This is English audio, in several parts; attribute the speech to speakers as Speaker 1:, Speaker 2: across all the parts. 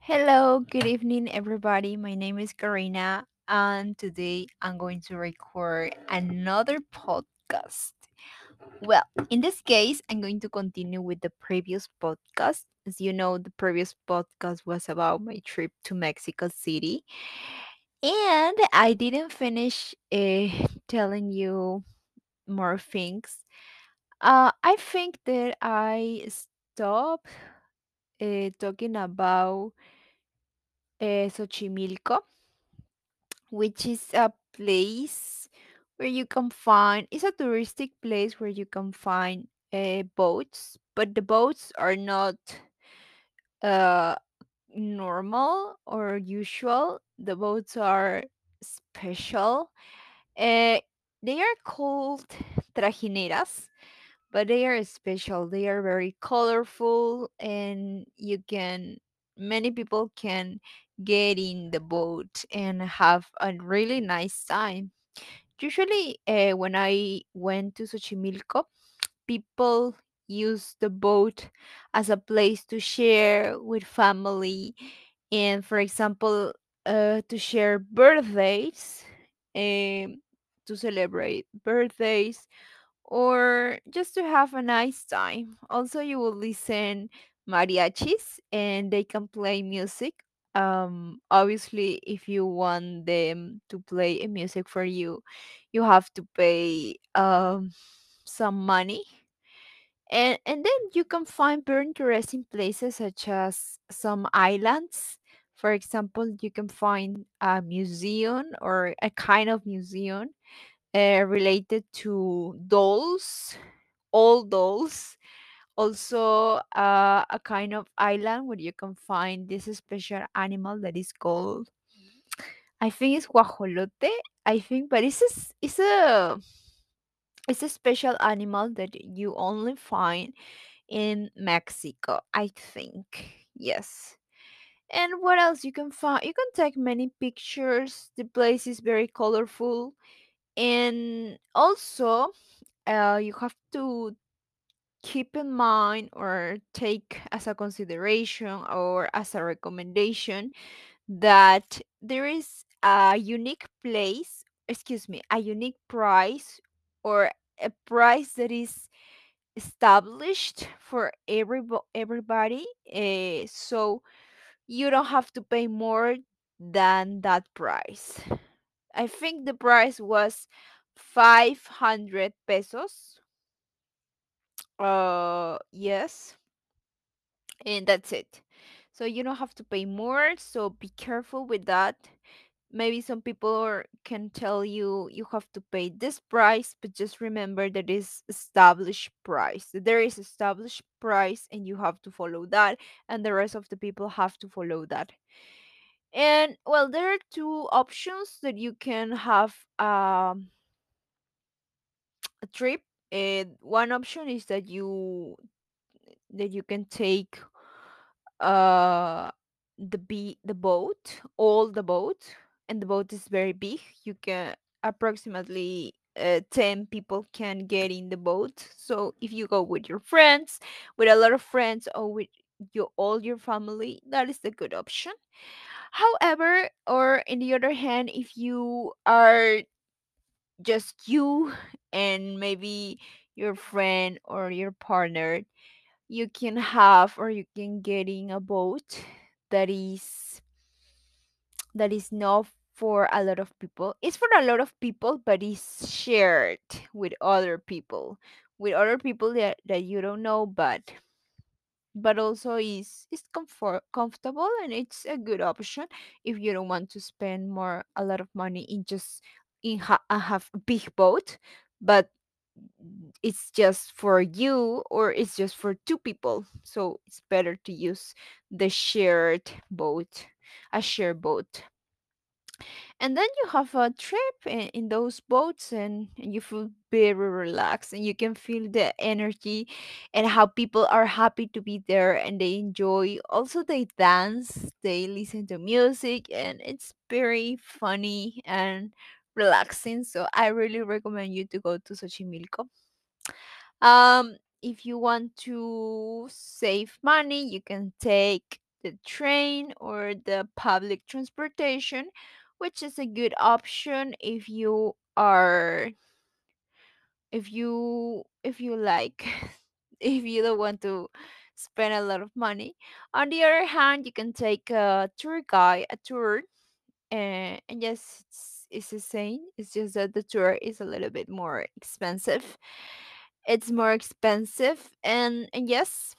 Speaker 1: Hello, good evening, everybody. My name is Karina, and today I'm going to record another podcast. Well, in this case, I'm going to continue with the previous podcast. As you know, the previous podcast was about my trip to Mexico City, and I didn't finish telling you more things. I think that I stopped talking about Xochimilco, which is a place where you can find it's a touristic place where you can find boats, but the boats are not uh normal or usual. The boats are special. uh, they are called trajineras, but they are special. They are very colorful, and many people can get in the boat and have a really nice time. Usually, when I went to Xochimilco, people use the boat as a place to share with family, and, for example, to share birthdays, to celebrate birthdays, or just to have a nice time. Also, you will listen mariachis and they can play music. Obviously, if you want them to play a music for you, you have to pay some money. And then you can find very interesting places such as some islands. For example, you can find a museum or a kind of museum related to dolls, old dolls. Also, a kind of island where you can find this special animal that is called, I think it's guajolote. I think, but it's a special animal that you only find in Mexico, I think. Yes. And what else you can find? You can take many pictures. The place is very colorful. And also, you have to keep in mind or take as a consideration or as a recommendation that there is a unique place, excuse me, a unique price, or a price that is established for everybody, so you don't have to pay more than that price. I think the price was 500 pesos. Yes, and that's it. So you don't have to pay more, so be careful with that. Maybe some people can tell you you have to pay this price, but just remember that is established price. There is established price and you have to follow that, and the rest of the people have to follow that. And, well, there are two options that you can have a trip. And one option is that you can take uh the boat, all the boat, and the boat is very big. You can approximately 10 people can get in the boat. So if you go with your friends, with a lot of friends, or with all your family, that is the good option. However, or in the other hand, if you are just you and maybe your friend or your partner, you can have, or you can get in a boat that is not for a lot of people. It's for a lot of people, but it's shared with other people, that you don't know, but also is comfortable, and it's a good option if you don't want to spend more a lot of money in just have a big boat, but it's just for you, or it's just for two people, so it's better to use the shared boat, a shared boat. And then you have a trip in those boats, and you feel very relaxed, and you can feel the energy and how people are happy to be there, and they enjoy. Also, they dance, they listen to music, and it's very funny and relaxing. So I really recommend you to go to Xochimilco. If you want to save money, you can take the train or the public transportation, which is a good option if you like if you don't want to spend a lot of money. On the other hand, you can take a tour, and yes, it's the same. It's just that the tour is a little bit more expensive. It's more expensive, and yes,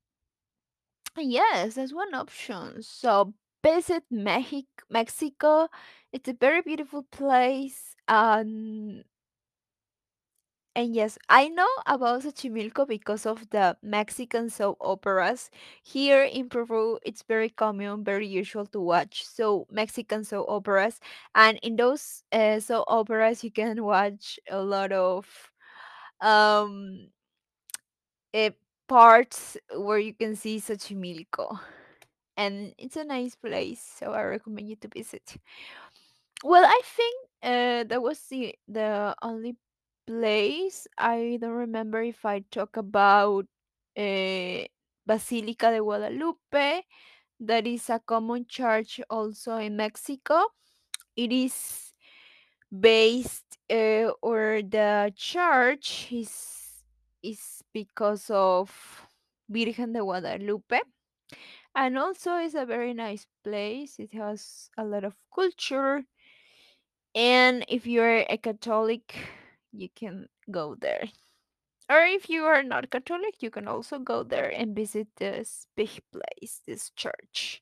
Speaker 1: yes, that's one option. So visit Mexico. It's a very beautiful place. And yes, I know about Xochimilco because of the Mexican soap operas. Here in Peru, it's very common, very usual to watch Mexican soap operas, and in those soap operas, you can watch a lot of um uh, parts where you can see Xochimilco, and it's a nice place, so I recommend you to visit. Well, I think that was the only place. I don't remember if I talk about uh, Basilica de Guadalupe. That is a common church also in Mexico. It is based, or the church is because of Virgen de Guadalupe, and also it's a very nice place. It has a lot of culture, and if you're a Catholic, you can go there. Or if you are not Catholic, you can also go there and visit this big place, this church.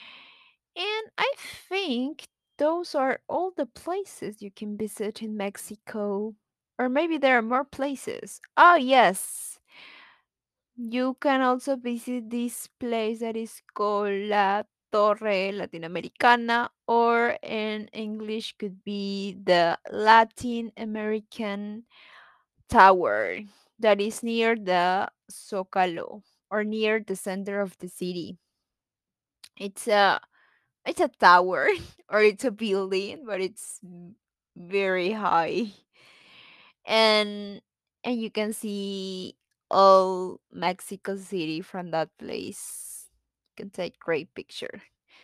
Speaker 1: And I think those are all the places you can visit in Mexico. Or maybe there are more places. Oh, yes. You can also visit this place that is called La Torre Latinoamericana, or in English could be the Latin American Tower, that is near the Zocalo, or near the center of the city. It's a tower or it's a building, but it's very high, and you can see all Mexico City from that place. You can take great picture.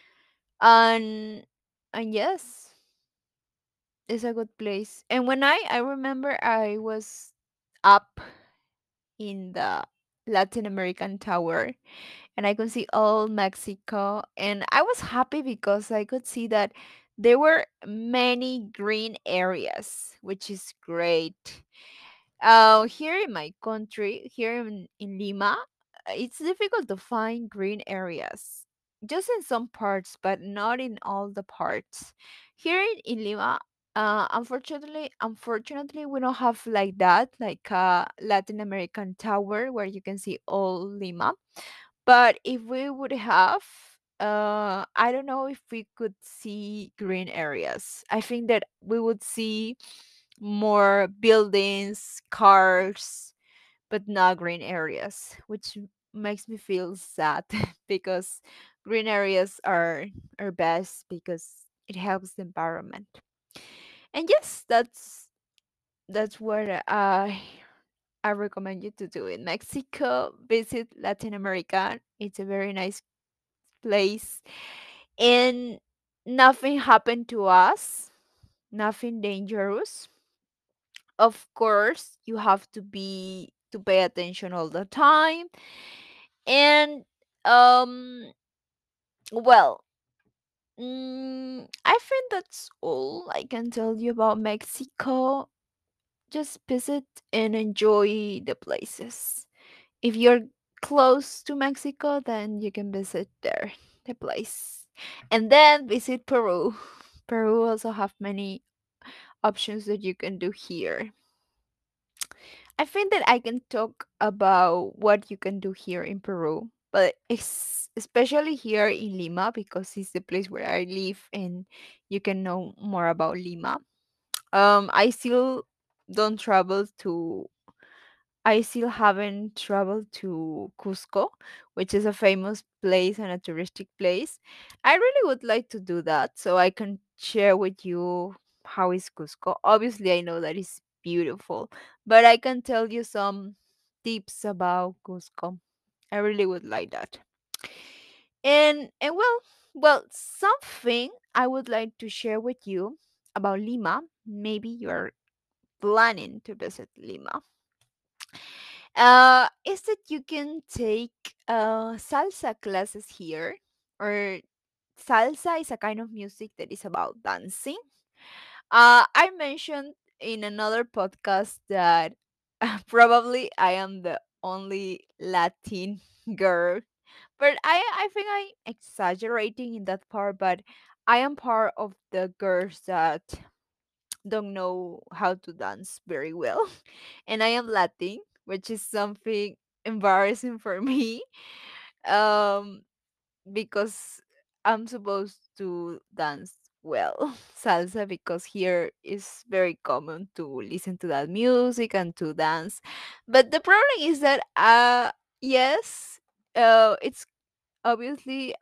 Speaker 1: And yes, it's a good place. And when I remember I was up in the Latin American Tower, and I could see all Mexico, and I was happy because I could see that there were many green areas, which is great. Here in my country, here in Lima, it's difficult to find green areas. Just in some parts, but not in all the parts. Here in Lima, unfortunately, we don't have like that, like a Latin American tower where you can see all Lima. But if we would have, I don't know if we could see green areas. I think that we would see more buildings, cars, but not green areas, which makes me feel sad because green areas are best because it helps the environment. And yes, that's what I recommend you to do in Mexico. Visit Latin America. It's a very nice place, and nothing happened to us, nothing dangerous. Of course, you have to pay attention all the time. And um well, I think that's all I can tell you about Mexico. Just visit and enjoy the places. If you're close to Mexico, then you can visit there, the place. And then visit Peru. Peru also have many options that you can do here. I think that I can talk about what you can do here in Peru, but especially here in Lima because it's the place where I live and you can know more about Lima. I still don't travel to I still haven't traveled to Cusco, which is a famous place and a touristic place. I really would like to do that so I can share with you how is Cusco. Obviously, I know that it's beautiful, but I can tell you some tips about Cusco. I really would like that. And well, something I would like to share with you about Lima. Maybe you're planning to visit Lima. Is that you can take salsa classes here, or salsa is a kind of music that is about dancing. I mentioned in another podcast that probably I am the only Latin girl, but I think I'm exaggerating in that part. But I am part of the girls that don't know how to dance very well, and I am Latin, which is something embarrassing for me. Um, because I'm supposed to dance well salsa because here is very common to listen to that music and to dance. But the problem is that yes, it's obviously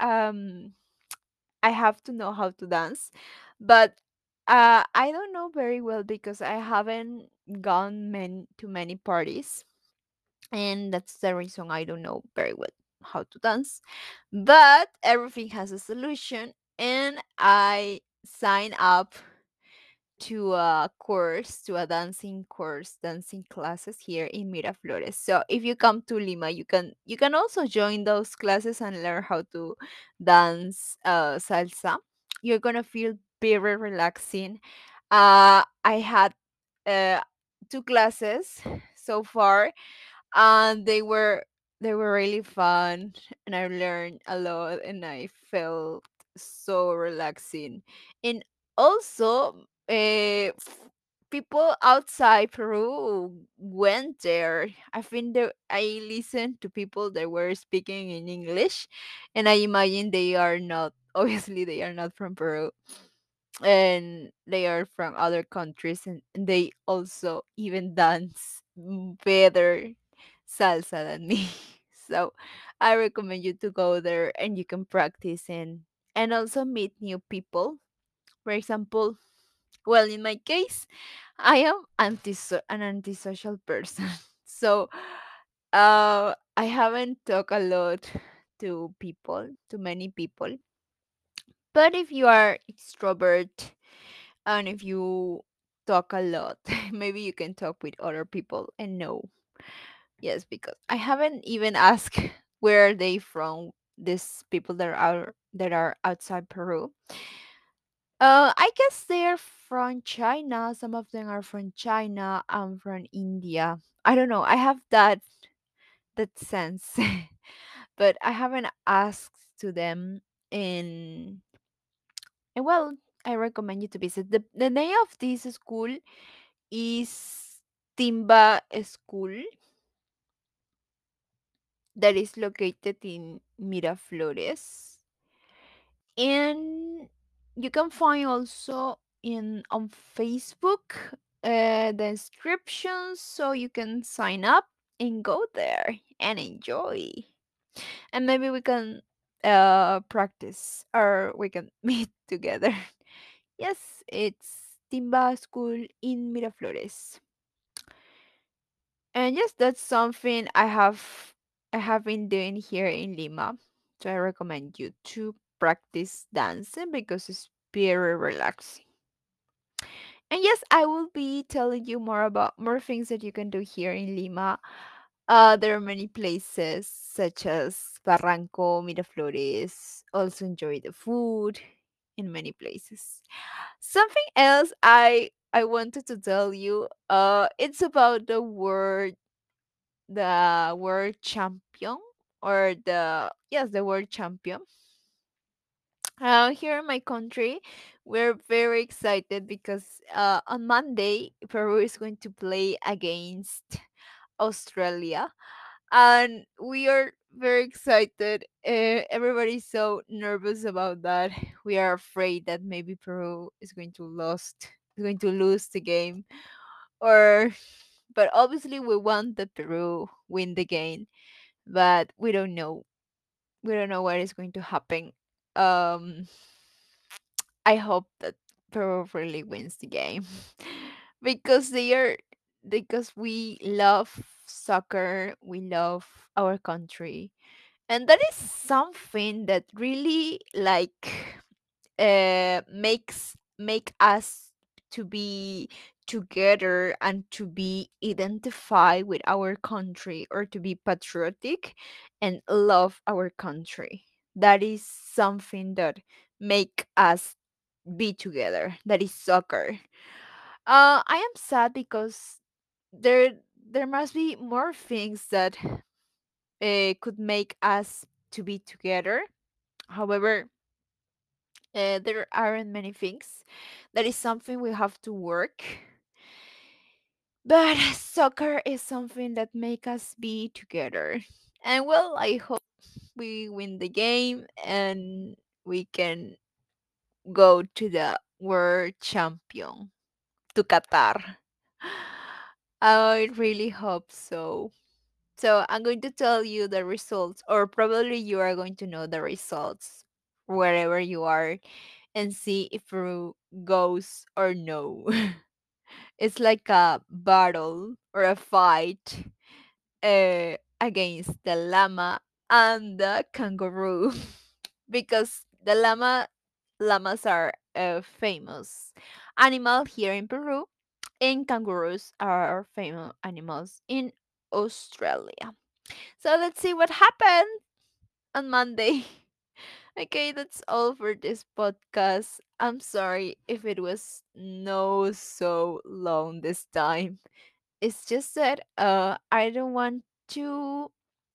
Speaker 1: I have to know how to dance, but I don't know very well because I haven't gone to many parties, and that's the reason I don't know very well how to dance. But everything has a solution, and I sign up to a course, to a dancing course, dancing classes here in Miraflores. So if you come to Lima, you can also join those classes and learn how to dance salsa. You're gonna feel very relaxing. I had uh, two classes so far, and they were really fun, and I learned a lot, and I felt so relaxing. And also people outside Peru went there. I think that I listened to people that were speaking in English, and I imagine they are not obviously they are not from Peru, and they are from other countries, and they also even dance better salsa than me. So I recommend you to go there, and you can practice and also meet new people. For example, well, in my case, I am an antisocial person. So I haven't talked a lot to people, to many people. But if you are extrovert, and if you talk a lot, maybe you can talk with other people and know. Yes, because I haven't even asked where are they from, these people that are outside Peru. I guess they're from China. Some of them are from China. I'm from India. I don't know. I have that sense. But I haven't asked to them, in and well, I recommend you to visit. The name of this school is Timba School, that is located in Miraflores. And you can find also in on Facebook the inscriptions, so you can sign up and go there and enjoy. And maybe we can practice, or we can meet together. Yes, it's Timba School in Miraflores. And yes, that's something I have been doing here in Lima. So I recommend you to practice dancing because it's very relaxing. And yes, I will be telling you more things that you can do here in Lima. There are many places such as Barranco, Miraflores. Also enjoy the food in many places. Something else I wanted to tell you. It's about the word champion, or the word champion. Here in my country, we're very excited because on Monday Peru is going to play against Australia, and we are very excited. Everybody's so nervous about that. We are afraid that maybe Peru is going to lose the game, or but obviously we want the Peru win the game, but we don't know what is going to happen. Um, I hope that Peru really wins the game because because we love soccer, we love our country, And that is something that really like make us to be together and to be identified with our country, or to be patriotic and love our country. That is something that make us be together. That is soccer. I am sad because there must be more things that could make us to be together. However, there aren't many things. That is something we have to work. But soccer is something that make us be together. And well, I hope we win the game and we can go to the world champion, to Qatar. I really hope so. So I'm going to tell you the results, or probably you are going to know the results wherever you are, and see if Peru goes or no. It's like a battle or a fight against the llama and the kangaroo, because the llamas are a famous animal here in Peru, and kangaroos are famous animals in Australia. So let's see what happened on Monday. Okay, that's all for this podcast. I'm sorry if it was no so long this time. It's just that I don't want to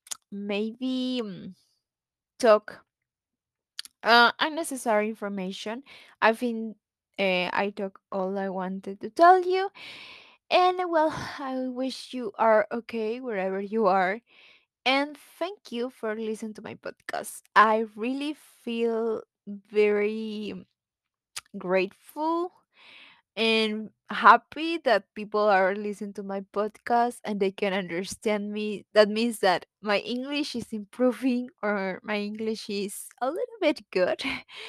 Speaker 1: maybe talk unnecessary information. I think I talk all I wanted to tell you. And well, I wish you are okay wherever you are. And thank you for listening to my podcast. I really feel very grateful and happy that people are listening to my podcast and they can understand me. That means that my English is improving, or my English is a little bit good.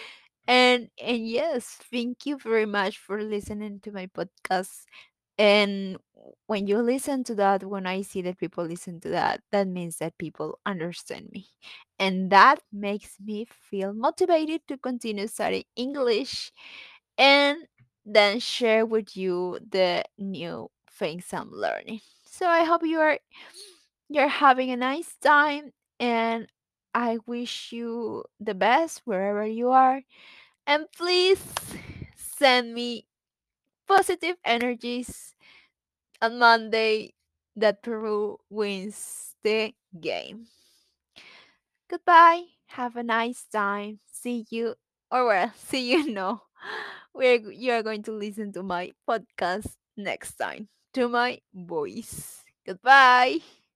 Speaker 1: And yes, thank you very much for listening to my podcast. And when you listen to that, when I see that people listen to that, that means that people understand me. And that makes me feel motivated to continue studying English and then share with you the new things I'm learning. So I hope you're having a nice time, and I wish you the best wherever you are. And please send me positive energies on Monday that Peru wins the game. Goodbye. Have a nice time. See you, or well, see you no. You are going to listen to my podcast next time, to my voice. Goodbye.